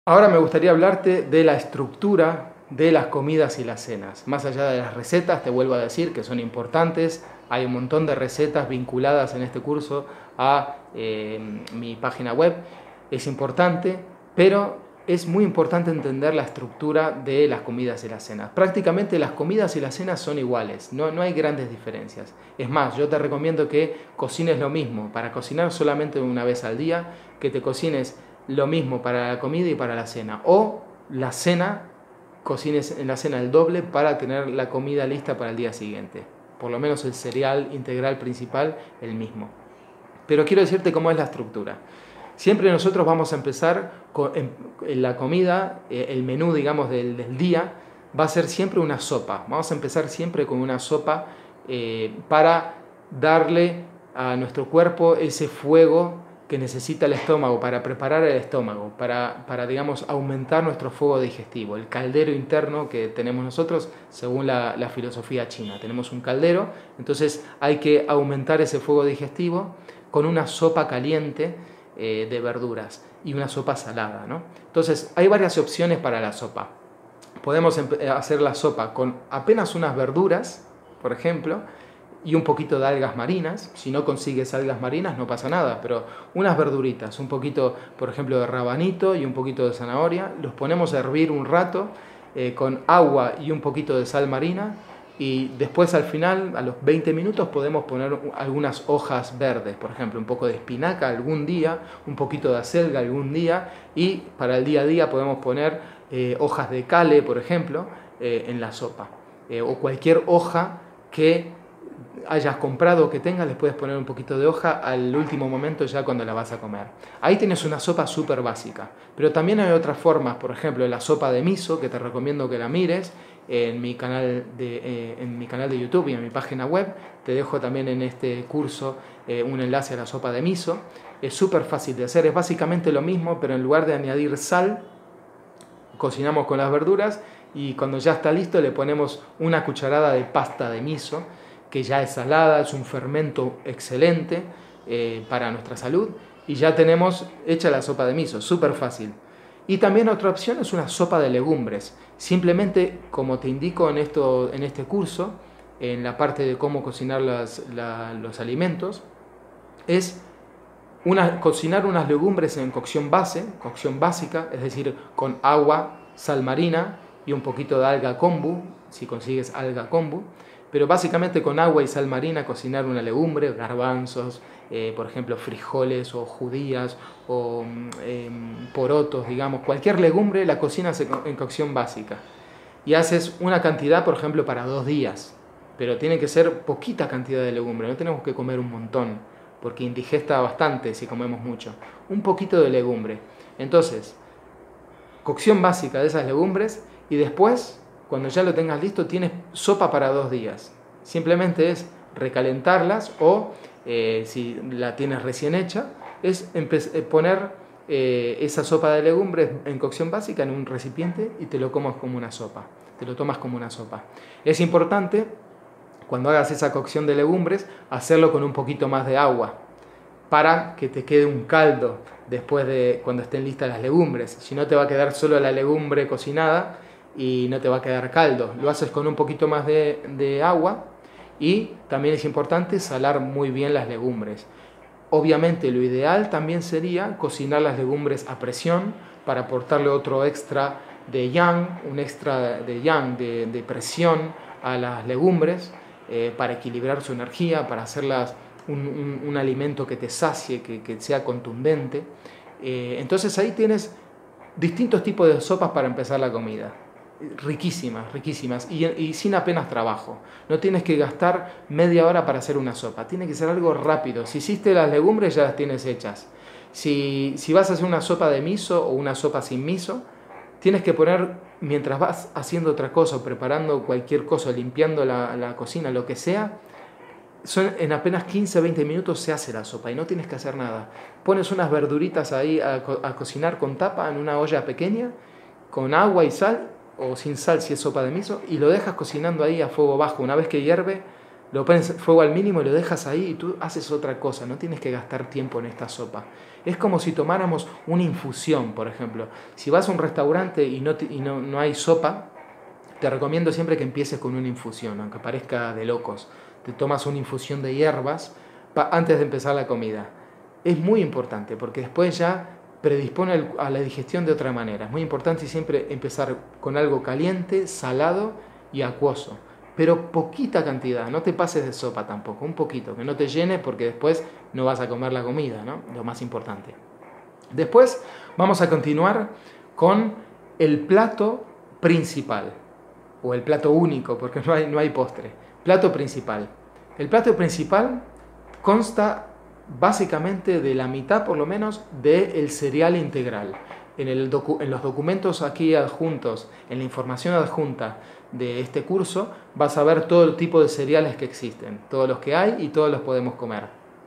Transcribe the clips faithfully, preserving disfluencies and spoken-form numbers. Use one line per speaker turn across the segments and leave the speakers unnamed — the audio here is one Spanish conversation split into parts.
Ahora me gustaría hablarte de la estructura de las comidas y las cenas. Más allá de las recetas, te vuelvo a decir que son importantes. Hay un montón de recetas vinculadas en este curso a eh, mi página web. Es importante, pero es muy importante entender la estructura de las comidas y las cenas. Prácticamente las comidas y las cenas son iguales, no, no hay grandes diferencias. Es más, yo te recomiendo que cocines lo mismo, para cocinar solamente una vez al día, que te cocines lo mismo para la comida y para la cena. O la cena, cocines en la cena el doble para tener la comida lista para el día siguiente. Por lo menos el cereal integral principal, el mismo. Pero quiero decirte cómo es la estructura. Siempre nosotros vamos a empezar con en, en la comida, eh, el menú, digamos, del, del día, va a ser siempre una sopa. Vamos a empezar siempre con una sopa eh, para darle a nuestro cuerpo ese fuego que necesita el estómago, para preparar el estómago, para, para digamos, aumentar nuestro fuego digestivo, el caldero interno que tenemos nosotros según la, la filosofía china. Tenemos un caldero, entonces hay que aumentar ese fuego digestivo con una sopa caliente eh, de verduras y una sopa salada, ¿no? Entonces hay varias opciones para la sopa. Podemos hacer la sopa con apenas unas verduras, por ejemplo, y un poquito de algas marinas. Si no consigues algas marinas no pasa nada, pero unas verduritas, un poquito, por ejemplo, de rabanito y un poquito de zanahoria, los ponemos a hervir un rato eh, con agua y un poquito de sal marina, y después al final, a los veinte minutos, podemos poner algunas hojas verdes, por ejemplo, un poco de espinaca algún día, un poquito de acelga algún día, y para el día a día podemos poner eh, hojas de kale, por ejemplo, eh, en la sopa, eh, o cualquier hoja que hayas comprado o que tengas, les puedes poner un poquito de hoja al último momento ya cuando la vas a comer. Ahí tienes una sopa súper básica, pero también hay otras formas, por ejemplo la sopa de miso, que te recomiendo que la mires en mi canal de, eh, en mi canal de YouTube y en mi página web. Te dejo también en este curso eh, un enlace a la sopa de miso. Es súper fácil de hacer, es básicamente lo mismo, pero en lugar de añadir sal, cocinamos con las verduras y cuando ya está listo le ponemos una cucharada de pasta de miso, que ya es salada, es un fermento excelente eh, para nuestra salud, y ya tenemos hecha la sopa de miso, súper fácil. Y también otra opción es una sopa de legumbres. Simplemente, como te indico en, esto, en este curso, en la parte de cómo cocinar las, la, los alimentos, es una, cocinar unas legumbres en cocción base, cocción básica, es decir, con agua, sal marina y un poquito de alga kombu, si consigues alga kombu, pero básicamente con agua y sal marina cocinar una legumbre, garbanzos, eh, por ejemplo frijoles o judías o eh, porotos, digamos, cualquier legumbre la cocinas en cocción básica y haces una cantidad, por ejemplo, para dos días, pero tiene que ser poquita cantidad de legumbre, no tenemos que comer un montón, porque indigesta bastante si comemos mucho, un poquito de legumbre. Entonces, cocción básica de esas legumbres, y después, cuando ya lo tengas listo, tienes sopa para dos días. Simplemente es recalentarlas o, eh, si la tienes recién hecha, es poner eh, esa sopa de legumbres en cocción básica en un recipiente y te lo comas como una sopa. Te lo tomas como una sopa. Es importante, cuando hagas esa cocción de legumbres, hacerlo con un poquito más de agua, para que te quede un caldo después de cuando estén listas las legumbres. Si no, te va a quedar solo la legumbre cocinada y no te va a quedar caldo. Lo haces con un poquito más de, de agua, y también es importante salar muy bien las legumbres. Obviamente lo ideal también sería cocinar las legumbres a presión para aportarle otro extra de yang, un extra de yang, de, de presión a las legumbres, eh, para equilibrar su energía, para hacerlas un, un, un alimento que te sacie, que, que sea contundente. Eh, entonces ahí tienes distintos tipos de sopas para empezar la comida. Riquísimas, riquísimas, y, y sin apenas trabajo. No tienes que gastar media hora para hacer una sopa, tiene que ser algo rápido. Si hiciste las legumbres ya las tienes hechas. Si, si vas a hacer una sopa de miso o una sopa sin miso, tienes que poner, mientras vas haciendo otra cosa, preparando cualquier cosa, limpiando la, la cocina, lo que sea, son, en apenas quince a veinte minutos se hace la sopa y no tienes que hacer nada. Pones unas verduritas ahí a, co a cocinar con tapa en una olla pequeña, con agua y sal, o sin sal si es sopa de miso, y lo dejas cocinando ahí a fuego bajo. Una vez que hierve, lo pones fuego al mínimo y lo dejas ahí y tú haces otra cosa, no tienes que gastar tiempo en esta sopa. Es como si tomáramos una infusión, por ejemplo. Si vas a un restaurante y no, y no, no hay sopa, te recomiendo siempre que empieces con una infusión, aunque parezca de locos. Te tomas una infusión de hierbas pa, antes de empezar la comida. Es muy importante porque después ya predispone a la digestión de otra manera. Es muy importante siempre empezar con algo caliente, salado y acuoso. Pero poquita cantidad, no te pases de sopa tampoco, un poquito, que no te llene porque después no vas a comer la comida, ¿no? Lo más importante. Después vamos a continuar con el plato principal, o el plato único, porque no hay, no hay postre. Plato principal. El plato principal consta básicamente de la mitad, por lo menos, del cereal integral. En, el docu- en los documentos aquí adjuntos, en la información adjunta de este curso, vas a ver todo el tipo de cereales que existen, todos los que hay y todos los podemos comer.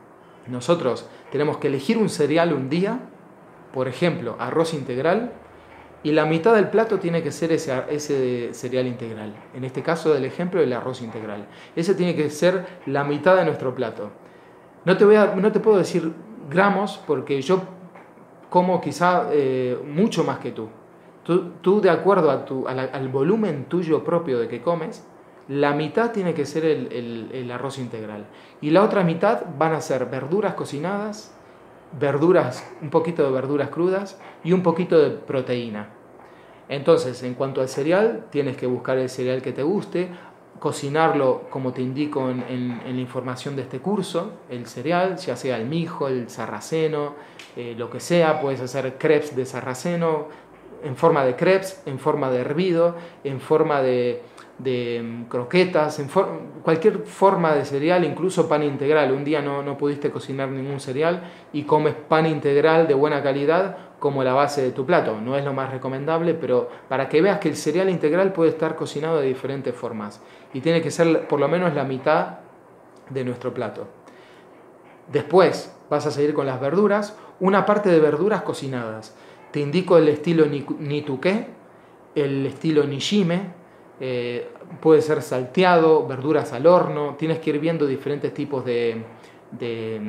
Nosotros tenemos que elegir un cereal un día, por ejemplo, arroz integral, y la mitad del plato tiene que ser ese, ese cereal integral. En este caso del ejemplo, el arroz integral. Ese tiene que ser la mitad de nuestro plato. No te, voy a, no te puedo decir gramos porque yo como quizá eh, mucho más que tú. Tú, tú de acuerdo a tu, a la, al volumen tuyo propio de que comes, la mitad tiene que ser el, el, el arroz integral. Y la otra mitad van a ser verduras cocinadas, verduras, un poquito de verduras crudas y un poquito de proteína. Entonces, en cuanto al cereal, tienes que buscar el cereal que te guste, cocinarlo como te indico en, en, en la información de este curso, el cereal, ya sea el mijo, el sarraceno, eh, lo que sea, puedes hacer crepes de sarraceno, en forma de crepes, en forma de hervido, en forma de, de croquetas, en for, cualquier forma de cereal, incluso pan integral. Un día no, no pudiste cocinar ningún cereal y comes pan integral de buena calidad como la base de tu plato. No es lo más recomendable, pero para que veas que el cereal integral puede estar cocinado de diferentes formas y tiene que ser por lo menos la mitad de nuestro plato. Después vas a seguir con las verduras, una parte de verduras cocinadas. Te indico el estilo Nituke, el estilo Nishime, eh, puede ser salteado, verduras al horno, tienes que ir viendo diferentes tipos de, de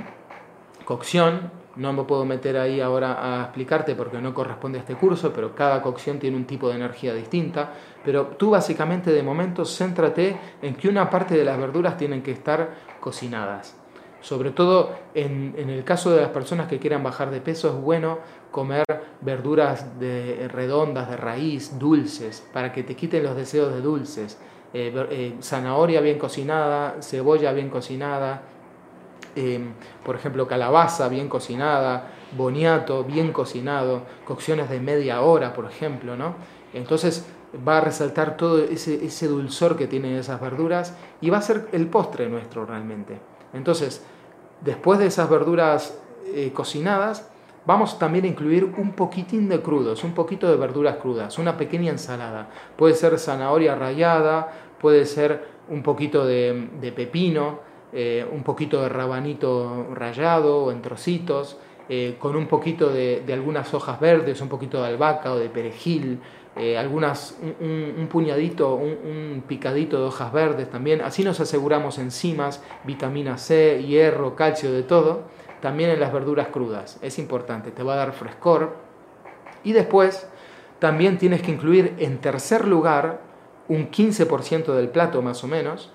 cocción. No me puedo meter ahí ahora a explicarte porque no corresponde a este curso, pero cada cocción tiene un tipo de energía distinta. Pero tú básicamente de momento céntrate en que una parte de las verduras tienen que estar cocinadas. Sobre todo en, en el caso de las personas que quieran bajar de peso, es bueno comer verduras de, redondas, de raíz, dulces, para que te quiten los deseos de dulces. Eh, eh, zanahoria bien cocinada, cebolla bien cocinada, eh, por ejemplo calabaza bien cocinada, boniato bien cocinado, cocciones de media hora, por ejemplo, ¿no? Entonces va a resaltar todo ese, ese dulzor que tienen esas verduras y va a ser el postre nuestro realmente. Entonces, después de esas verduras eh, cocinadas, vamos también a incluir un poquitín de crudos, un poquito de verduras crudas, una pequeña ensalada. Puede ser zanahoria rallada, puede ser un poquito de, de pepino, eh, un poquito de rabanito rallado o en trocitos, eh, con un poquito de, de algunas hojas verdes, un poquito de albahaca o de perejil, eh, algunas, un, un puñadito, un, un picadito de hojas verdes también. Así nos aseguramos enzimas, vitamina C, hierro, calcio, de todo. También en las verduras crudas, es importante, te va a dar frescor. Y después también tienes que incluir en tercer lugar, un quince por ciento del plato más o menos,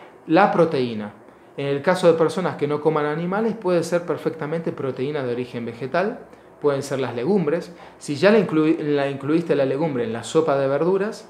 la proteína. En el caso de personas que no coman animales, puede ser perfectamente proteína de origen vegetal, pueden ser las legumbres. Si ya la, inclu- la incluiste la legumbre en la sopa de verduras,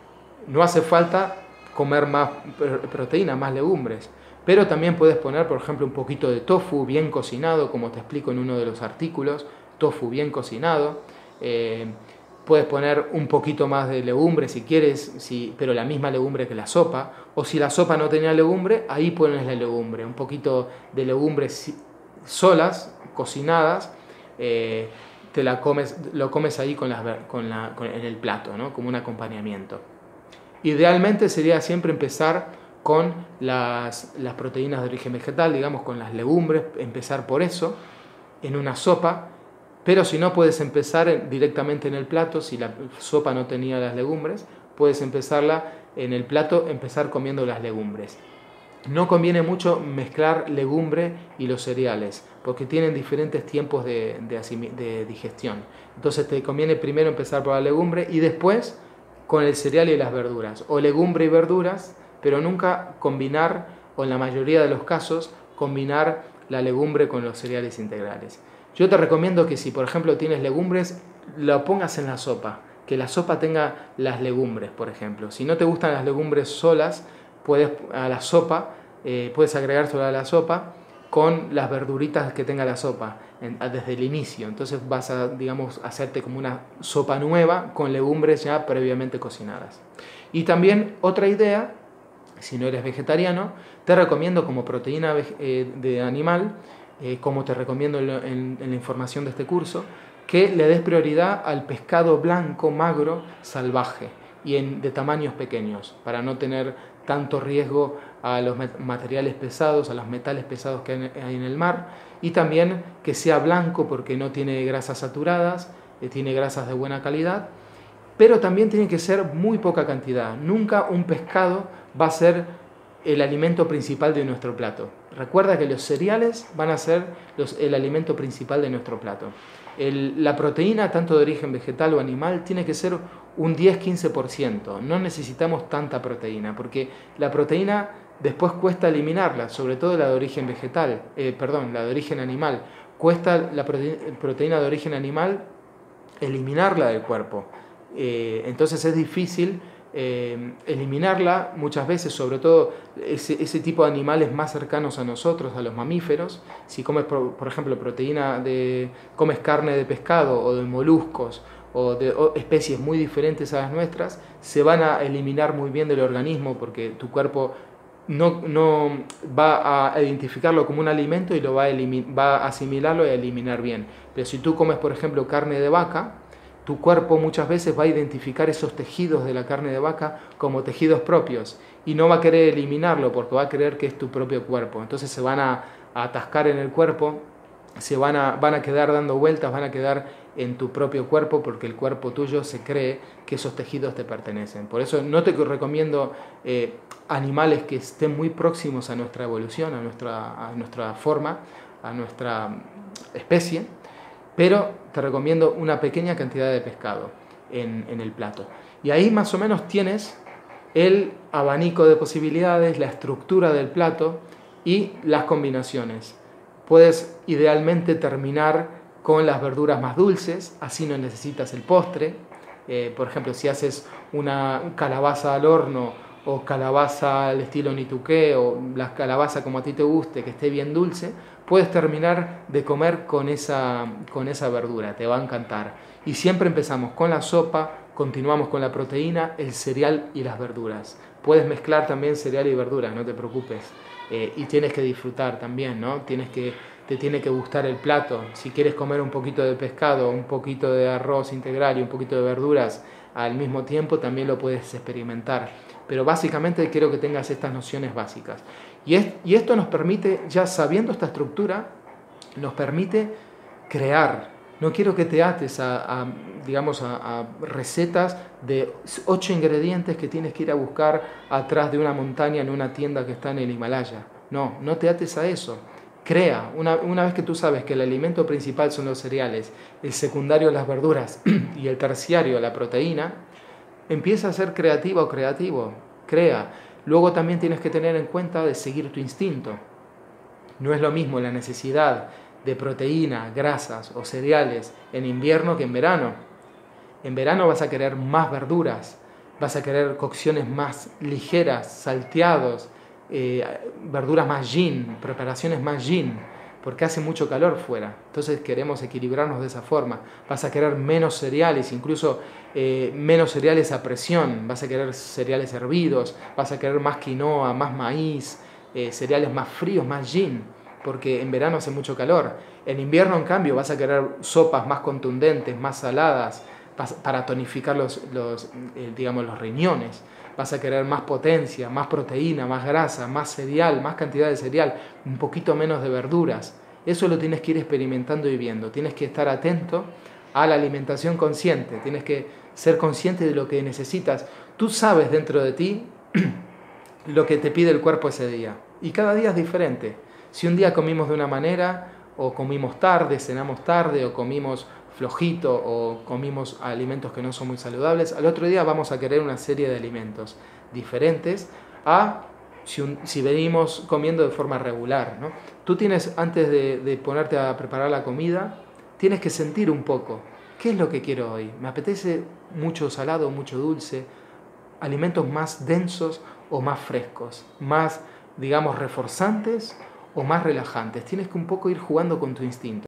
no hace falta comer más proteína, más legumbres. Pero también puedes poner, por ejemplo, un poquito de tofu bien cocinado, como te explico en uno de los artículos, tofu bien cocinado. Eh, puedes poner un poquito más de legumbre si quieres, si, pero la misma legumbre que la sopa. O si la sopa no tenía legumbre, ahí pones la legumbre. Un poquito de legumbres solas, cocinadas, eh, te la comes, lo comes ahí con las, con la, con, en el plato, ¿no? Como un acompañamiento. Idealmente sería siempre empezar con las, las proteínas de origen vegetal, digamos con las legumbres, empezar por eso, en una sopa, pero si no puedes empezar directamente en el plato, si la sopa no tenía las legumbres, puedes empezarla en el plato, empezar comiendo las legumbres. no conviene mucho mezclar legumbre y los cereales, porque tienen diferentes tiempos de, de, de digestión. Entonces te conviene primero empezar por la legumbre y después con el cereal y las verduras, o legumbre y verduras, pero nunca combinar, o en la mayoría de los casos, combinar la legumbre con los cereales integrales. Yo te recomiendo que si por ejemplo tienes legumbres, lo pongas en la sopa, que la sopa tenga las legumbres, por ejemplo. Si no te gustan las legumbres solas, puedes a la sopa, eh, puedes agregar solo a la sopa con las verduritas que tenga la sopa en, desde el inicio. Entonces vas a, digamos, hacerte como una sopa nueva con legumbres ya previamente cocinadas. Y también otra idea, si no eres vegetariano, te recomiendo como proteína eh, de animal, eh, como te recomiendo en, en, en la información de este curso, que le des prioridad al pescado blanco, magro, salvaje y en, de tamaños pequeños, para no tener tanto riesgo a los materiales pesados, a los metales pesados que hay en el mar, y también que sea blanco porque no tiene grasas saturadas, eh, tiene grasas de buena calidad, pero también tiene que ser muy poca cantidad. Nunca un pescado va a ser el alimento principal de nuestro plato. Recuerda que los cereales van a ser los, el alimento principal de nuestro plato. El, la proteína, tanto de origen vegetal o animal, tiene que ser un diez a quince por ciento. No necesitamos tanta proteína, porque la proteína después cuesta eliminarla, sobre todo la de origen vegetal, eh, perdón, la de origen animal. Cuesta la proteína de origen animal eliminarla del cuerpo. Eh, entonces es difícil eh, eliminarla muchas veces, sobre todo ese, ese tipo de animales más cercanos a nosotros, a los mamíferos. Si comes, por, por ejemplo, proteína de, comes carne de pescado o de moluscos o de o especies muy diferentes a las nuestras, se van a eliminar muy bien del organismo porque tu cuerpo no, no va a identificarlo como un alimento y lo va a, va a asimilarlo y a eliminar bien. Pero si tú comes, por ejemplo, carne de vaca, tu cuerpo muchas veces va a identificar esos tejidos de la carne de vaca como tejidos propios y no va a querer eliminarlo porque va a creer que es tu propio cuerpo. Entonces se van a, a atascar en el cuerpo, se van a, van a quedar dando vueltas, van a quedar en tu propio cuerpo porque el cuerpo tuyo se cree que esos tejidos te pertenecen. Por eso no te recomiendo eh, animales que estén muy próximos a nuestra evolución, a nuestra, a nuestra forma, a nuestra especie, pero te recomiendo una pequeña cantidad de pescado en, en el plato. Y ahí más o menos tienes el abanico de posibilidades, la estructura del plato y las combinaciones. Puedes idealmente terminar con las verduras más dulces, así no necesitas el postre. Eh, por ejemplo, si haces una calabaza al horno o calabaza al estilo nituqué o la calabaza como a ti te guste, que esté bien dulce, puedes terminar de comer con esa, con esa verdura, te va a encantar. Y siempre empezamos con la sopa, continuamos con la proteína, el cereal y las verduras. Puedes mezclar también cereal y verduras, no te preocupes. Eh, y tienes que disfrutar también, ¿no? Tienes que, te tiene que gustar el plato. Si quieres comer un poquito de pescado, un poquito de arroz integral y un poquito de verduras al mismo tiempo, también lo puedes experimentar. Pero básicamente quiero que tengas estas nociones básicas. Y, es, y esto nos permite, ya sabiendo esta estructura, nos permite crear. No quiero que te ates a, a digamos, a, a recetas de ocho ingredientes que tienes que ir a buscar atrás de una montaña en una tienda que está en el Himalaya. No, no te ates a eso. Crea. Una, una vez que tú sabes que el alimento principal son los cereales, el secundario las verduras y el terciario la proteína, empieza a ser creativa o creativo. Crea. Luego también tienes que tener en cuenta de seguir tu instinto. No es lo mismo la necesidad de proteína, grasas o cereales en invierno que en verano. En verano vas a querer más verduras, vas a querer cocciones más ligeras, salteados, eh, verduras más yin, preparaciones más yin, porque hace mucho calor fuera. Entonces queremos equilibrarnos de esa forma. Vas a querer menos cereales, incluso eh, menos cereales a presión, vas a querer cereales hervidos, vas a querer más quinoa, más maíz, eh, cereales más fríos, más yin, porque en verano hace mucho calor. En invierno, en cambio, vas a querer sopas más contundentes, más saladas, para tonificar los, los, eh, digamos, los riñones. Vas a querer más potencia, más proteína, más grasa, más cereal, más cantidad de cereal, un poquito menos de verduras. Eso lo tienes que ir experimentando y viendo. Tienes que estar atento a la alimentación consciente. Tienes que ser consciente de lo que necesitas. Tú sabes dentro de ti lo que te pide el cuerpo ese día. Y cada día es diferente. Si un día comimos de una manera, o comimos tarde, cenamos tarde, o comimos flojito, o comimos alimentos que no son muy saludables, al otro día vamos a querer una serie de alimentos diferentes a si, un, si venimos comiendo de forma regular, ¿no? Tú tienes, antes de, de ponerte a preparar la comida, tienes que sentir un poco, ¿qué es lo que quiero hoy? ¿Me apetece mucho salado, mucho dulce? ¿Alimentos más densos o más frescos? ¿Más, digamos, reforzantes o más relajantes? Tienes que un poco ir jugando con tu instinto.